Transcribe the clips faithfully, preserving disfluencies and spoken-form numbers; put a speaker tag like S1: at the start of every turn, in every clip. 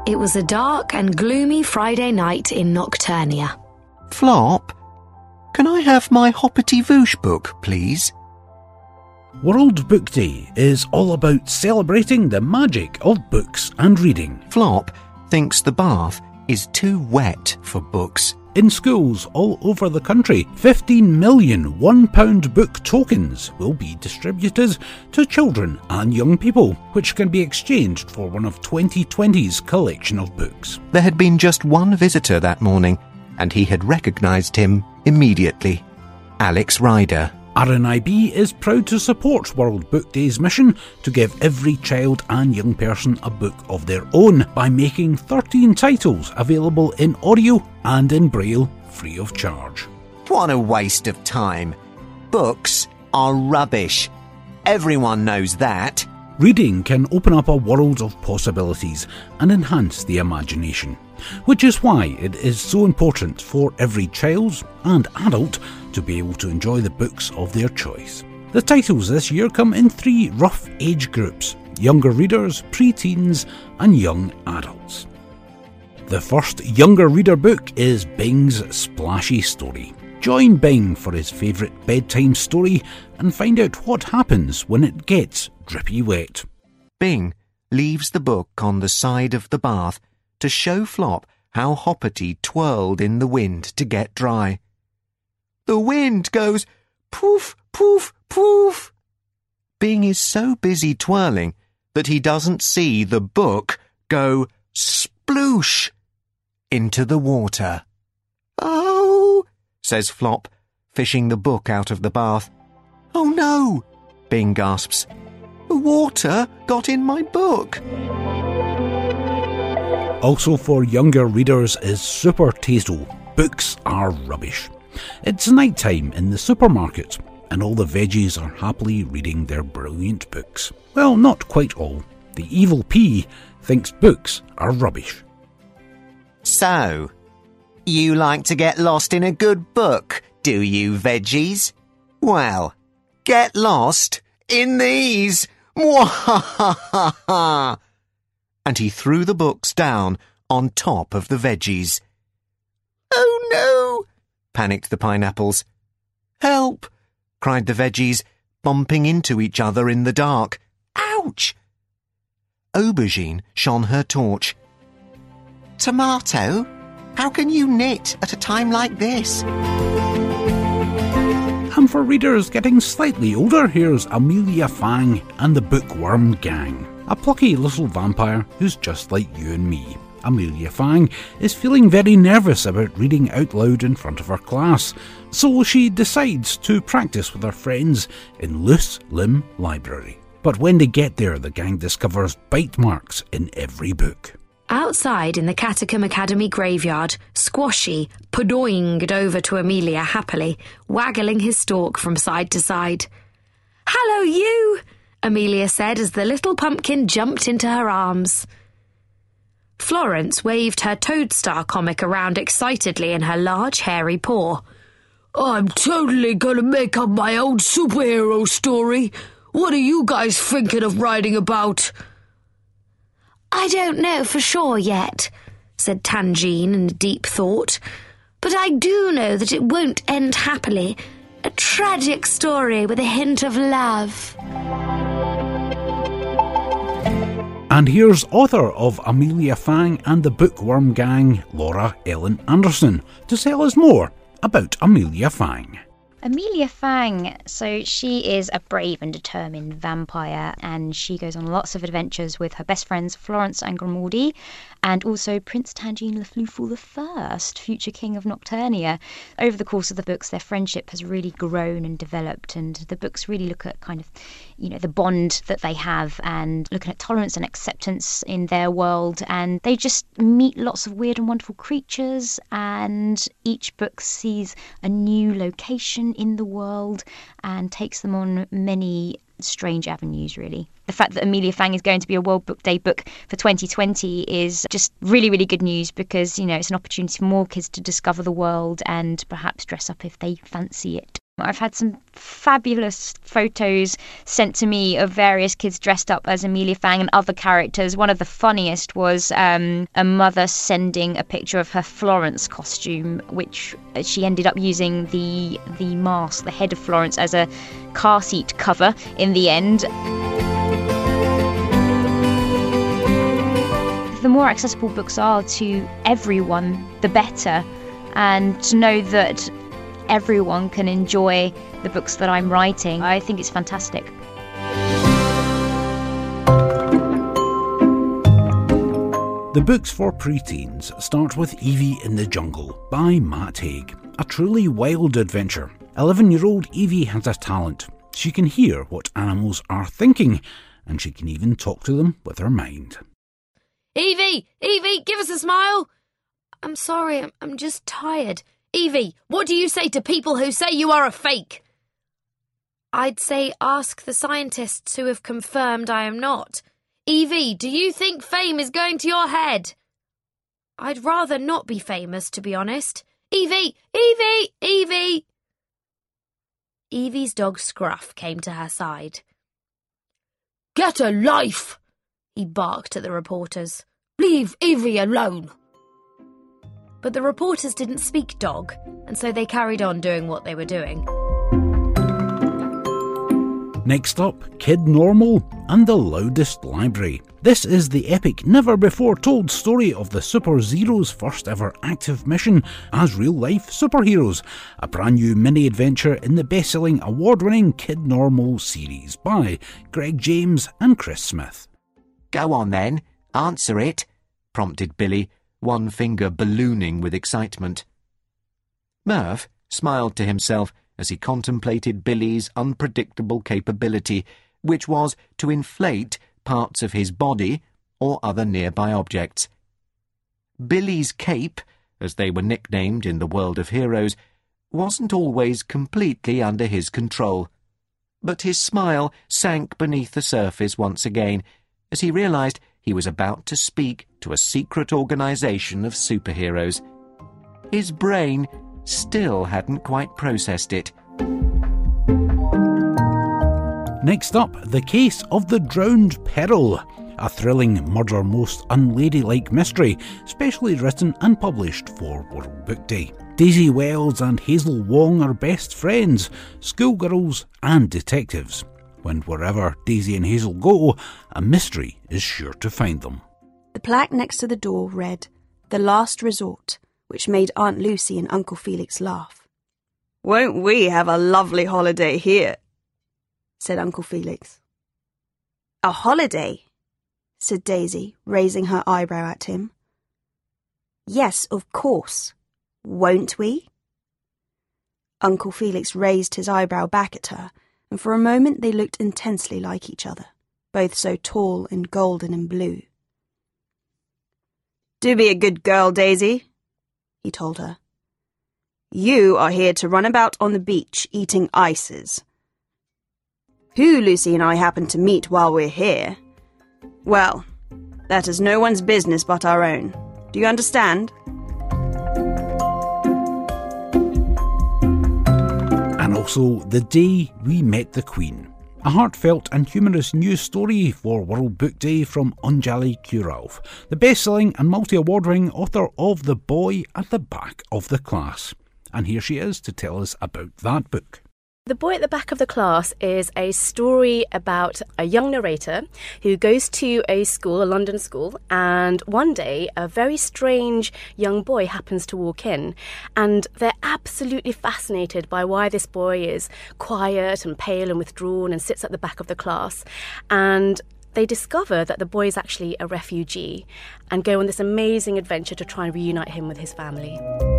S1: It was a dark and gloomy Friday night in Nocturnia.
S2: Flop, can I have my Hoppity Voosh book, please?
S3: World Book Day is all about celebrating the magic of books and reading.
S2: Flop thinks the bath is too wet for books.
S3: In schools all over the country, fifteen million one pound book tokens will be distributed to children and young people, which can be exchanged for one of twenty twenty's collection of books.
S2: There had been just one visitor that morning, and he had recognised him immediately. Alex Ryder.
S3: R N I B is proud to support World Book Day's mission to give every child and young person a book of their own by making thirteen titles available in audio and in Braille free of charge.
S2: What a waste of time. Books are rubbish. Everyone knows that.
S3: Reading can open up a world of possibilities and enhance the imagination, which is why it is so important for every child and adult to be able to enjoy the books of their choice. The titles this year come in three rough age groups: younger readers, pre-teens and young adults. The first younger reader book is Bing's Splashy Story. Join Bing for his favourite bedtime story and find out what happens when it gets drippy wet.
S2: Bing leaves the book on the side of the bath to show Flop how Hoppity twirled in the wind to get dry. The wind goes poof, poof, poof. Bing is so busy twirling that he doesn't see the book go sploosh into the water. Oh, says Flop, fishing the book out of the bath. Oh no, Bing gasps. The water got in my book.
S3: Also for younger readers is Super Tazo. Books are rubbish. It's night time in the supermarket, and all the veggies are happily reading their brilliant books. Well, not quite all. The evil pea thinks books are rubbish.
S2: So, you like to get lost in a good book, do you, veggies? Well, get lost in these. Mwahahaha! And he threw the books down on top of the veggies. Oh no! Panicked the pineapples. Help! Cried the veggies, bumping into each other in the dark. Ouch! Aubergine shone her torch. Tomato, how can you knit at a time like this?
S3: And for readers getting slightly older, here's Amelia Fang and the Bookworm Gang, a plucky little vampire who's just like you and me. Amelia Fang is feeling very nervous about reading out loud in front of her class, so she decides to practice with her friends in Loose Limb Library. But when they get there, the gang discovers bite marks in every book.
S1: Outside in the Catacomb Academy graveyard, Squashy padoinged over to Amelia happily, waggling his stalk from side to side. "Hello, you!" Amelia said as the little pumpkin jumped into her arms. Florence waved her Toadstar comic around excitedly in her large hairy paw. "I'm totally gonna make up my own superhero story. What are you guys thinking of writing about?" "I don't know for sure yet," said Tangine in deep thought. "But I do know that it won't end happily. A tragic story with a hint of love."
S3: And here's author of Amelia Fang and the Bookworm Gang, Laura Ellen Anderson, to tell us more about Amelia Fang.
S4: Amelia Fang, so she is a brave and determined vampire, and she goes on lots of adventures with her best friends Florence and Grimaldi, and also Prince Tangine Lefloufou the First, future king of Nocturnia. Over the course of the books, their friendship has really grown and developed, and the books really look at kind of, you know, the bond that they have, and looking at tolerance and acceptance in their world, and they just meet lots of weird and wonderful creatures, and each book sees a new location in the world and takes them on many strange avenues, really. The fact that Amelia Fang is going to be a World Book Day book for twenty twenty is just really, really good news, because, you know, it's an opportunity for more kids to discover the world and perhaps dress up if they fancy it. I've had some fabulous photos sent to me of various kids dressed up as Amelia Fang and other characters. One of the funniest was um, a mother sending a picture of her Florence costume, which she ended up using the the mask, the head of Florence, as a car seat cover in the end. The more accessible books are to everyone, the better. And to know that everyone can enjoy the books that I'm writing, I think it's fantastic.
S3: The books for preteens start with Evie in the Jungle by Matt Haig, a truly wild adventure. eleven-year-old Evie has a talent. She can hear what animals are thinking, and she can even talk to them with her mind.
S1: Evie! Evie, give us a smile! I'm sorry, I'm, I'm just tired. Evie, what do you say to people who say you are a fake? I'd say ask the scientists who have confirmed I am not. Evie, do you think fame is going to your head? I'd rather not be famous, to be honest. Evie! Evie! Evie! Evie's dog Scruff came to her side. Get a life! He barked at the reporters. Leave Evie alone! But the reporters didn't speak dog, and so they carried on doing what they were doing.
S3: Next up, Kid Normal and the Loudest Library. This is the epic, never-before-told story of the Super Zeros' first ever active mission as real-life superheroes, a brand new mini-adventure in the best-selling, award-winning Kid Normal series by Greg James and Chris Smith.
S2: Go on then, answer it, prompted Billy, one finger ballooning with excitement. Merv smiled to himself as he contemplated Billy's unpredictable capability, which was to inflate parts of his body or other nearby objects. Billy's cape, as they were nicknamed in the world of heroes, wasn't always completely under his control, but his smile sank beneath the surface once again as he realised he was about to speak to a secret organisation of superheroes. His brain still hadn't quite processed it.
S3: Next up, The Case of the Drowned Peril, a thrilling murder most unladylike mystery, specially written and published for World Book Day. Daisy Wells and Hazel Wong are best friends, schoolgirls and detectives. When wherever Daisy and Hazel go, a mystery is sure to find them.
S5: The plaque next to the door read, "The Last Resort," which made Aunt Lucy and Uncle Felix laugh. "Won't we have a lovely holiday here?" said Uncle Felix. "A holiday?" said Daisy, raising her eyebrow at him. "Yes, of course. Won't we?" Uncle Felix raised his eyebrow back at her, and for a moment they looked intensely like each other, both so tall and golden and blue. "Do be a good girl, Daisy," he told her. "You are here to run about on the beach eating ices. Who Lucy and I happen to meet while we're here, well, that is no one's business but our own. Do you understand?"
S3: And also The Day We Met the Queen, a heartfelt and humorous news story for World Book Day from Anjali Kuralf, the best-selling and multi-award-winning author of The Boy at the Back of the Class. And here she is to tell us about that book.
S6: The Boy at the Back of the Class is a story about a young narrator who goes to a school, a London school, and one day a very strange young boy happens to walk in, and they're absolutely fascinated by why this boy is quiet and pale and withdrawn and sits at the back of the class. And they discover that the boy is actually a refugee and go on this amazing adventure to try and reunite him with his family.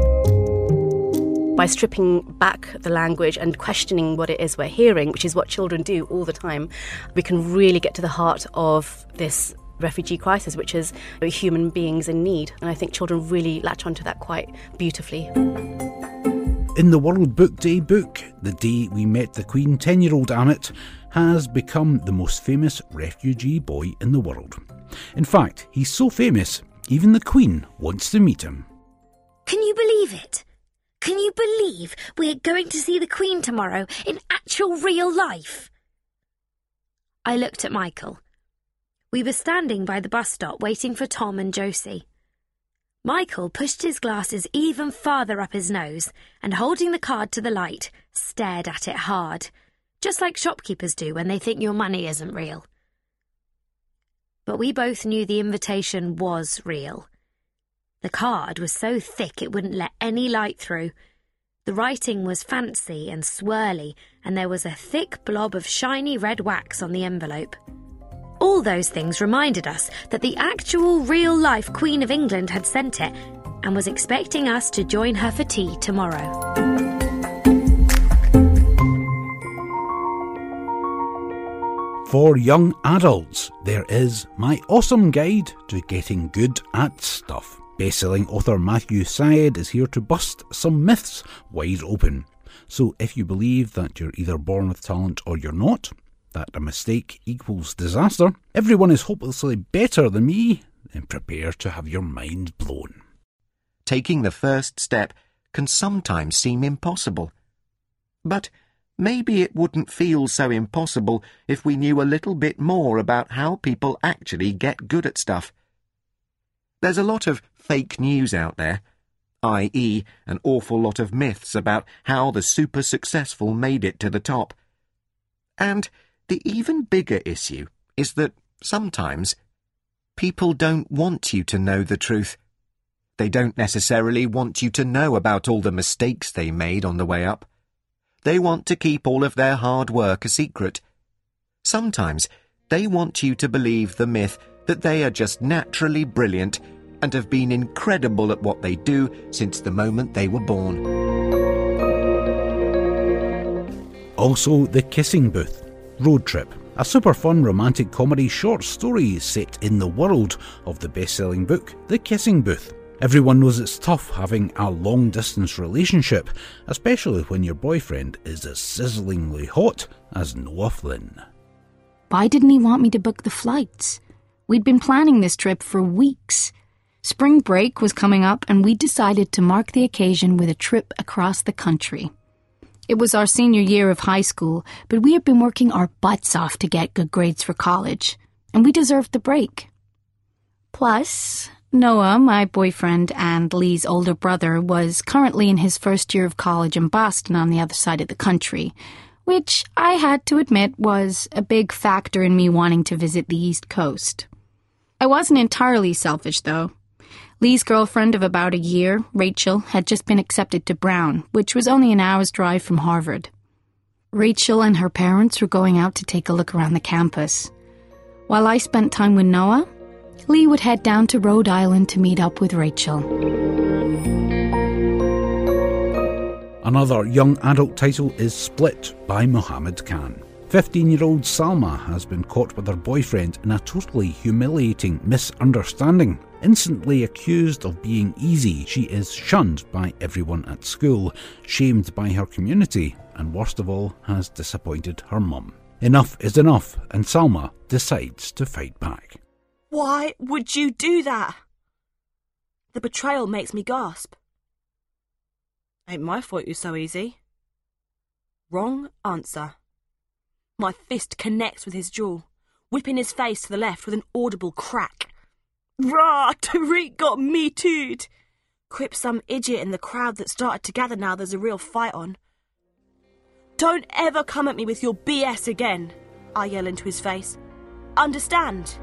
S6: By stripping back the language and questioning what it is we're hearing, which is what children do all the time, we can really get to the heart of this refugee crisis, which is human beings in need. And I think children really latch onto that quite beautifully.
S3: In the World Book Day book, The Day We Met the Queen, ten-year-old Amit has become the most famous refugee boy in the world. In fact, he's so famous, even the Queen wants to meet him.
S1: Can you believe it? Can you believe we're going to see the Queen tomorrow in actual real life? I looked at Michael. We were standing by the bus stop waiting for Tom and Josie. Michael pushed his glasses even farther up his nose and, holding the card to the light, stared at it hard, just like shopkeepers do when they think your money isn't real. But we both knew the invitation was real. The card was so thick it wouldn't let any light through. The writing was fancy and swirly, and there was a thick blob of shiny red wax on the envelope. All those things reminded us that the actual real-life Queen of England had sent it and was expecting us to join her for tea tomorrow.
S3: For young adults, there is My Awesome Guide to Getting Good at Stuff. Best-selling author Matthew Syed is here to bust some myths wide open. So if you believe that you're either born with talent or you're not, that a mistake equals disaster, everyone is hopelessly better than me, then prepare to have your mind blown.
S2: Taking the first step can sometimes seem impossible. But maybe it wouldn't feel so impossible if we knew a little bit more about how people actually get good at stuff. There's a lot of fake news out there, that is an awful lot of myths about how the super successful made it to the top. And the even bigger issue is that sometimes people don't want you to know the truth. They don't necessarily want you to know about all the mistakes they made on the way up. They want to keep all of their hard work a secret. Sometimes they want you to believe the myth that they are just naturally brilliant and have been incredible at what they do since the moment they were born.
S3: Also, The Kissing Booth, Road Trip, a super fun romantic comedy short story set in the world of the best-selling book The Kissing Booth. Everyone knows it's tough having a long-distance relationship, especially when your boyfriend is as sizzlingly hot as Noah Flynn.
S7: Why didn't he want me to book the flights? We'd been planning this trip for weeks. Spring break was coming up and we decided to mark the occasion with a trip across the country. It was our senior year of high school, but we had been working our butts off to get good grades for college, and we deserved the break. Plus, Noah, my boyfriend and Lee's older brother, was currently in his first year of college in Boston on the other side of the country, which I had to admit was a big factor in me wanting to visit the East Coast. I wasn't entirely selfish, though. Lee's girlfriend of about a year, Rachel, had just been accepted to Brown, which was only an hour's drive from Harvard. Rachel and her parents were going out to take a look around the campus. While I spent time with Noah, Lee would head down to Rhode Island to meet up with Rachel.
S3: Another young adult title is Split by Muhammad Khan. fifteen-year-old Salma has been caught with her boyfriend in a totally humiliating misunderstanding. Instantly accused of being easy, she is shunned by everyone at school, shamed by her community, and worst of all, has disappointed her mum. Enough is enough, and Salma decides to fight back.
S5: Why would you do that? The betrayal makes me gasp. Ain't my fault you're so easy. Wrong answer. My fist connects with his jaw, whipping his face to the left with an audible crack. Rah! Tariq got me too'd. Quip some idiot in the crowd that started to gather now there's a real fight on. Don't ever come at me with your B S again, I yell into his face. Understand?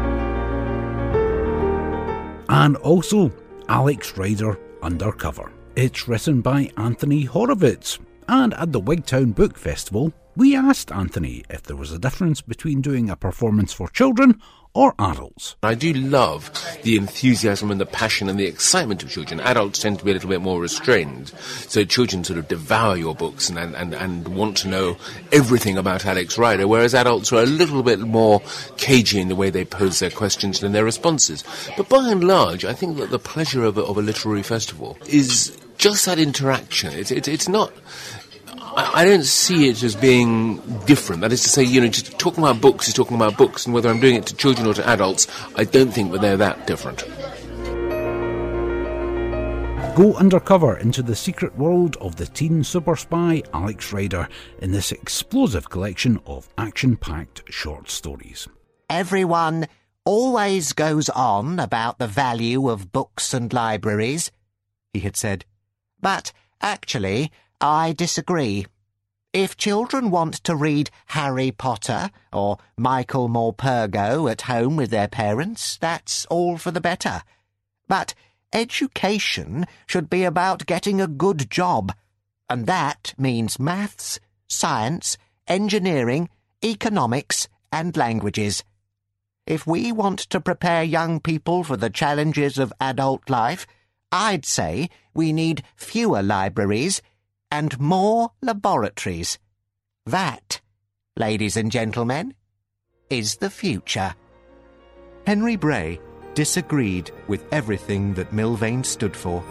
S3: And also, Alex Rider Undercover. It's written by Anthony Horowitz. And at the Wigtown Book Festival, we asked Anthony if there was a difference between doing a performance for children or adults.
S8: I do love the enthusiasm and the passion and the excitement of children. Adults tend to be a little bit more restrained. So children sort of devour your books and, and, and want to know everything about Alex Rider, whereas adults are a little bit more cagey in the way they pose their questions and their responses. But by and large, I think that the pleasure of a, of a literary festival is just that interaction. It, it, it's not... I don't see it as being different. That is to say, you know, just talking about books is talking about books, and whether I'm doing it to children or to adults, I don't think that they're that different.
S3: Go undercover into the secret world of the teen super spy Alex Rider in this explosive collection of action-packed short stories.
S2: Everyone always goes on about the value of books and libraries, he had said. But actually, I disagree. If children want to read Harry Potter or Michael Morpurgo at home with their parents, that's all for the better. But education should be about getting a good job, and that means maths, science, engineering, economics, and languages. If we want to prepare young people for the challenges of adult life, I'd say we need fewer libraries and more laboratories. That, ladies and gentlemen, is the future.
S9: Henry Bray disagreed with everything that Milvain stood for.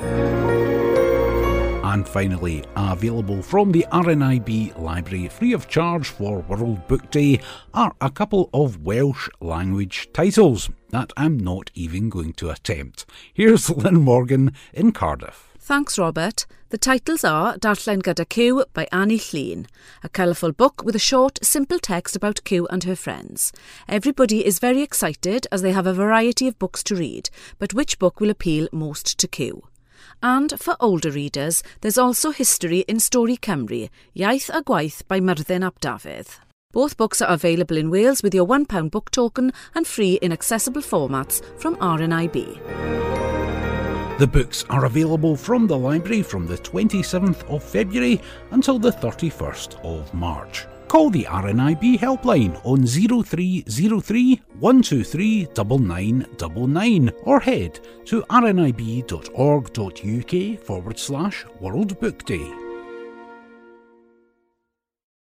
S3: And finally, available from the R N I B library free of charge for World Book Day are a couple of Welsh language titles that I'm not even going to attempt. Here's Lynn Morgan in Cardiff.
S10: Thanks, Robert. The titles are Darllen Gyda Cyw by Annie Llŷn, a colourful book with a short, simple text about Cyw and her friends. Everybody is very excited as they have a variety of books to read, but which book will appeal most to Cyw? And for older readers, there's also History in Stori Cymru, Iaith a Gwaith by Myrddin ap Dafydd. Both books are available in Wales with your one pound book token and free in accessible formats from R N I B.
S3: The books are available from the library from the twenty-seventh of February until the thirty-first of March. Call the R N I B helpline on zero three zero three, one two three, nine nine nine nine or head to rnib.org.uk forward slash World Book Day.